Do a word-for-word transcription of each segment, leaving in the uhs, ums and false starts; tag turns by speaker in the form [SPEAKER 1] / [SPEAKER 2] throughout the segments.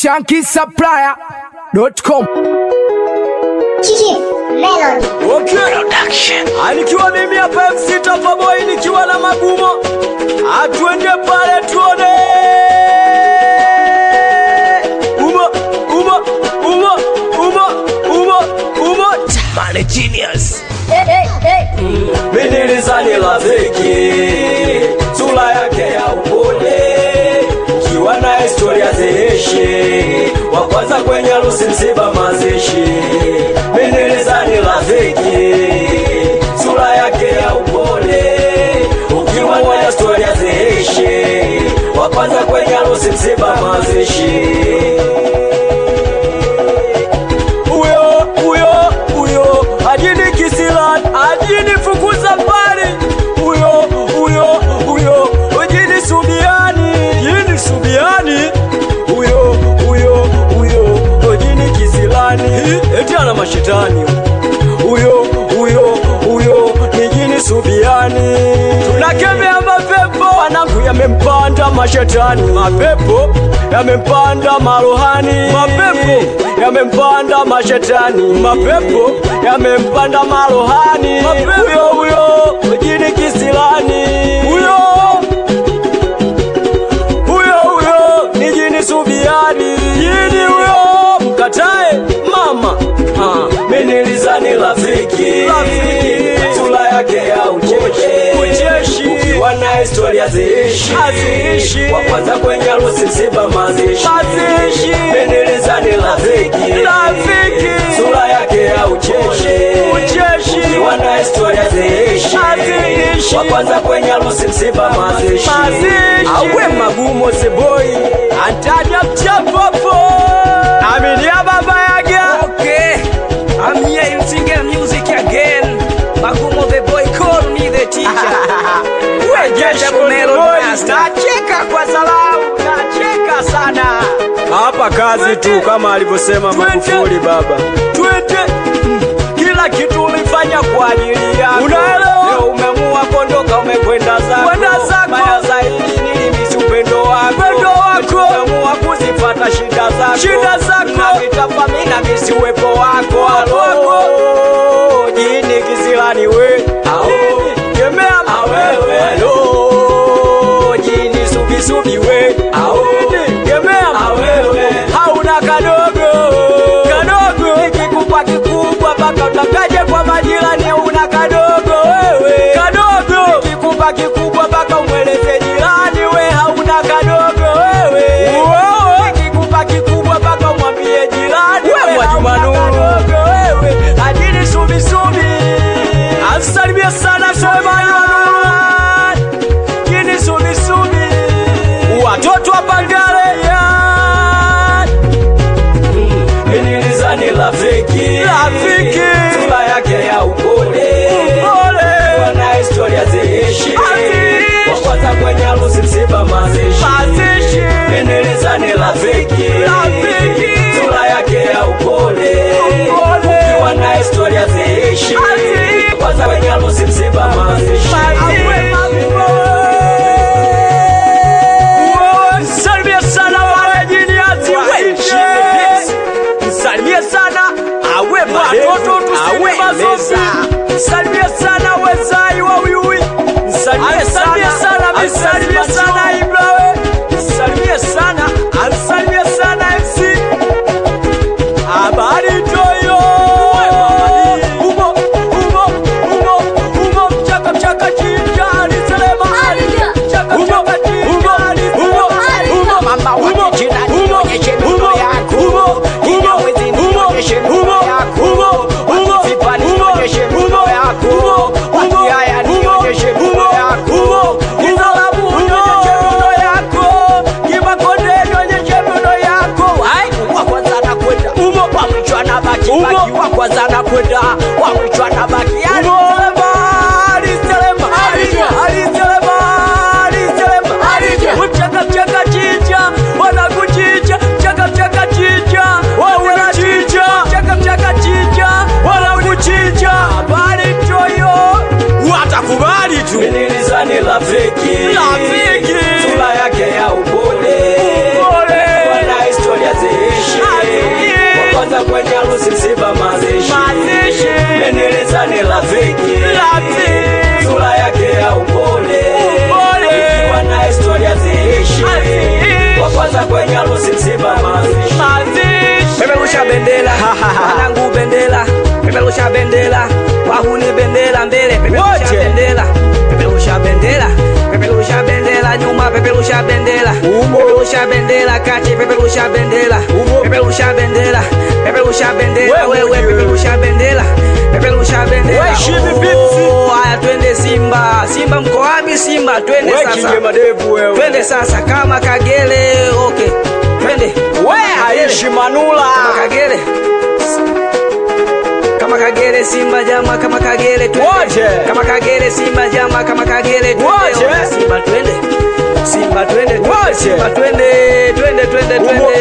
[SPEAKER 1] Shanky Supplier dot com.
[SPEAKER 2] Chichi Melody
[SPEAKER 3] Okay Production. Anikiwa mimi hapa M C Tapa Boy nikiwa na Magumo. Atuende pale tuone. Uma uma uma uma uma uma Man genius.
[SPEAKER 2] Hey hey hey
[SPEAKER 3] Mimi nilizani la feki. Sura yake ya upole. Kiwa na historia zeshi. Wa kwanza kwenye harusi msiba mazishi. Mimi nilizani la feki. Sura yake ya upole. Ukiwa na historia zeshi. Wa kwanza kwenye harusi msiba mazishi. Uyo uyo uyo ajini kisilan ajini fukuza mbali. Uyo uyo uyo ajini subiani ajini subiani. Uyo uyo uyo ajini kisilani eti ana mashetani. Uyo uyo uyo nijini subiani. Tunakemea mapepo wanangu yamempanda mashetani. Mapepo yamempanda marohani. Mapepo yamempanda mashetani. Mapepo yamempanda marohani. Uyo uyo nijini kisilani. Uyo uyo uyo nijini subiani. Yini uyo mkatae mama. Ah, mimi nilizani rafiki. Rafiki. Sura yake ya ucheshi. Ucheshi. Ukiwa na historia ziishi. Aziishi. Wa kwanza kwenye harusi msiba mazishi. Mazishi. Mimi nilizani rafiki. Rafiki. Sura yake ya ucheshi. Ucheshi. Ukiwa na historia ziishi. Aziishi. Wa kwanza kwenye harusi msiba mazishi. Mazishi. Awe Magumo se boy. Antaja mchapopo. Aminia baba yake.
[SPEAKER 4] Okay, I'm here to sing music again. Magumo the boy, call me the teacher.
[SPEAKER 3] Wejesha
[SPEAKER 4] Melody Master. Nacheka kwa salamu, nacheka sana.
[SPEAKER 3] Hapa kazi tu kama alivyosema Magufuli baba. Twende. Kila kitu ulifanya kwa ajili yako. Unaelewa? Leo umeamua kuondoka umekwenda zako. Kwenda zako. Baya zaidi nilimisi upendo wako. Upendo wako. Umeamua kuzifuata shida zako. Shida zako. Na mitapa mimi na misi uwepo wako. Wako. Jini kisilani we. Ao. Kemea mawewe. Alo. Jini subi subi we. Ao. Kemea mawewe. Hauna kadogo. Kadogo. Nikikupa kikubwa baka utakaje kwa majirani una kadogo wewe. Kadogo. Nikikupa kikubwa baka umweleze jirani we hauna kadogo wewe. Wewe. Nikikupa kikubwa baka umwambie jirani we hauna kadogo wewe. Ajini subi subi. Asalimia sana sema Yohana. Jini subi subi. Watoto wa Bangare ya. Nilizani rafiki. Rafiki. Sura yake ya upole. Upole. Wana historia ziishi. Wa kwanza kwenye harusi msiba mazishi. Mazishi. Nilizani rafiki. Rafiki. Sura yake ya upole. Upole. Wana historia ziishi. Wa kwanza kwenye harusi msiba mazishi. Salimia sana wale jiniazi weche. Salimia sana awe watoto tusiwe mazoza. Salimia sana wezai wa uyui. Salimia sana misalimia sana Ibrawe. Salimia sana ansalimia sana M C. Habari toyo. Umo umo umo umo chaka chaka chinja aliselema. Chaka chaka chinja aliselema.
[SPEAKER 4] Mama wa jina nionyeshe mikono yako. Kila mwezi nionyeshe mikono yako. Wakizipa nionyeshe mikono yako. Wakiaya nionyeshe mikono yako. Kizalabu nionyeshe mikono yako. Kimakonde nionyeshe mikono yako. Ai, wa kwanza anakwenda. Wa mwisho anabaki baki. Wa kwanza anakwenda. Wa mwisho anabaki. Aliselema. Aliselema. Aliselema. Aliselema. Aliselema. Chaka chaka chinja. Wana kuchinja. Chaka chaka chinja. Wana chinja. Chaka chaka chinja. Wana kuchinja. Habari toyo. Watakubali tu.
[SPEAKER 3] Nilizani rafiki.
[SPEAKER 4] Rafiki.
[SPEAKER 3] Sura yake ya upole. Upole. Wana historia ziishi. hata kwenye harusi msiba mazishi.
[SPEAKER 4] Peperusha bendera, wanangu bendera, peperusha bendera, wahuni bendera mbele, peperusha bendera, peperusha bendera, peperusha bendera nyuma, peperusha bendera, peperusha bendera kati, peperusha bendera, peperusha bendera, peperusha bendera wewe, peperusha bendera, peperusha bendera.
[SPEAKER 3] Wewe shibi vipi?
[SPEAKER 4] Haya twende Simba, Simba mko wapi Simba? Twende sasa.
[SPEAKER 3] Wewe kinge madevu wewe.
[SPEAKER 4] Twende sasa kama Kagere, okay. Twende.
[SPEAKER 3] Wewe haishi Manula.
[SPEAKER 4] Kama Kagere. Kama Kagere Simba jama, kama Kagere twende. Kama Kagere Simba jama, kama Kagere twende. Simba twende. Simba twende. Simba twende. Twende twende twende.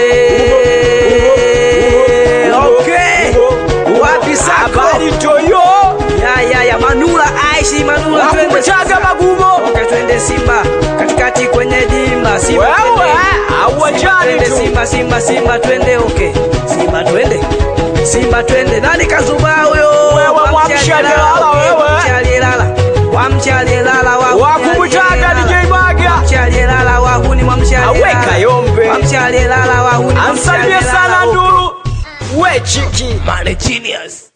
[SPEAKER 4] Okay. Wapi sako?
[SPEAKER 3] Habari toyo.
[SPEAKER 4] Ya ya ya Manula aishi Manula twende.
[SPEAKER 3] Chaga magumo.
[SPEAKER 4] Okay twende Simba. Katikati kwenye dimba Simba.
[SPEAKER 3] Wewe hauachani tu.
[SPEAKER 4] Simba Simba Simba twende okay. Simba twende. Simba twende. Nani kazuba huyo?
[SPEAKER 3] Wewe wamshalilala wewe.
[SPEAKER 4] Wamshalilala. Wamshalilala wa.
[SPEAKER 3] Wakumutaga D J Baga.
[SPEAKER 4] Wamshalilala wa huni wamshalilala.
[SPEAKER 3] Aweka yombe.
[SPEAKER 4] Wamshalilala wa huni.
[SPEAKER 3] Ansalie sana nduru. We chiki.
[SPEAKER 1] Mane genius.